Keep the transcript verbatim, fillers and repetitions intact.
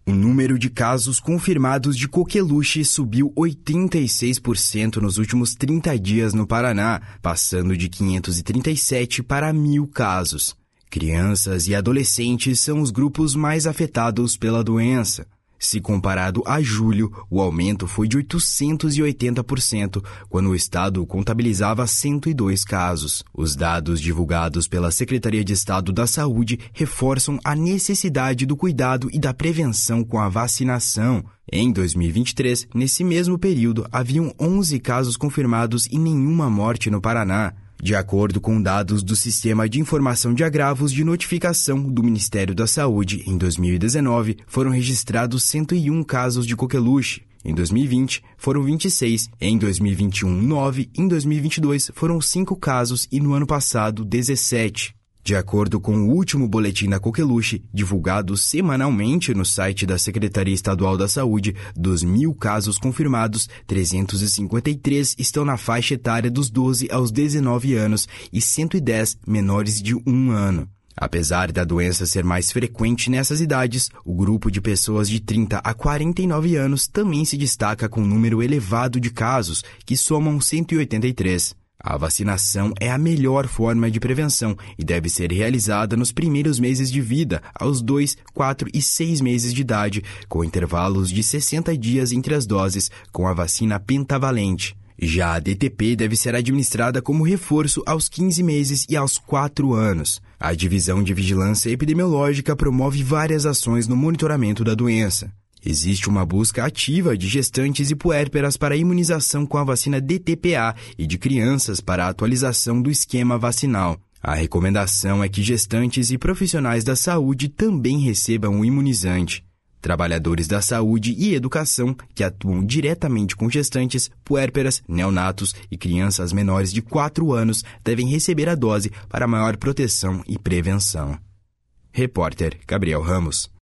O número de casos confirmados de coqueluche subiu oitenta e seis por cento nos últimos trinta dias no Paraná, passando de quinhentos e trinta e sete para mil casos. Crianças e adolescentes são os grupos mais afetados pela doença. Se comparado a julho, o aumento foi de oitocentos e oitenta por cento, quando o estado contabilizava cento e dois casos. Os dados divulgados pela Secretaria de Estado da Saúde reforçam a necessidade do cuidado e da prevenção com a vacinação. Em dois mil e vinte e três, nesse mesmo período, haviam onze casos confirmados e nenhuma morte no Paraná. De acordo com dados do Sistema de Informação de Agravos de Notificação do Ministério da Saúde, em dois mil e dezenove foram registrados cento e um casos de coqueluche. Em dois mil e vinte, foram vinte e seis. Em dois mil e vinte e um, nove. Em dois mil e vinte e dois, foram cinco casos e no ano passado, dezessete. De acordo com o último boletim da coqueluche, divulgado semanalmente no site da Secretaria Estadual da Saúde, dos mil casos confirmados, trezentos e cinquenta e três estão na faixa etária dos doze aos dezenove anos e cento e dez menores de um ano. Apesar da doença ser mais frequente nessas idades, o grupo de pessoas de trinta a quarenta e nove anos também se destaca com um número elevado de casos, que somam cento e oitenta e três. A vacinação é a melhor forma de prevenção e deve ser realizada nos primeiros meses de vida, aos dois, quatro e seis meses de idade, com intervalos de sessenta dias entre as doses, com a vacina pentavalente. Já a D T P deve ser administrada como reforço aos quinze meses e aos quatro anos. A Divisão de Vigilância Epidemiológica promove várias ações no monitoramento da doença. Existe uma busca ativa de gestantes e puérperas para a imunização com a vacina D T P A e de crianças para a atualização do esquema vacinal. A recomendação é que gestantes e profissionais da saúde também recebam o imunizante. Trabalhadores da saúde e educação que atuam diretamente com gestantes, puérperas, neonatos e crianças menores de quatro anos devem receber a dose para maior proteção e prevenção. Repórter Gabriel Ramos.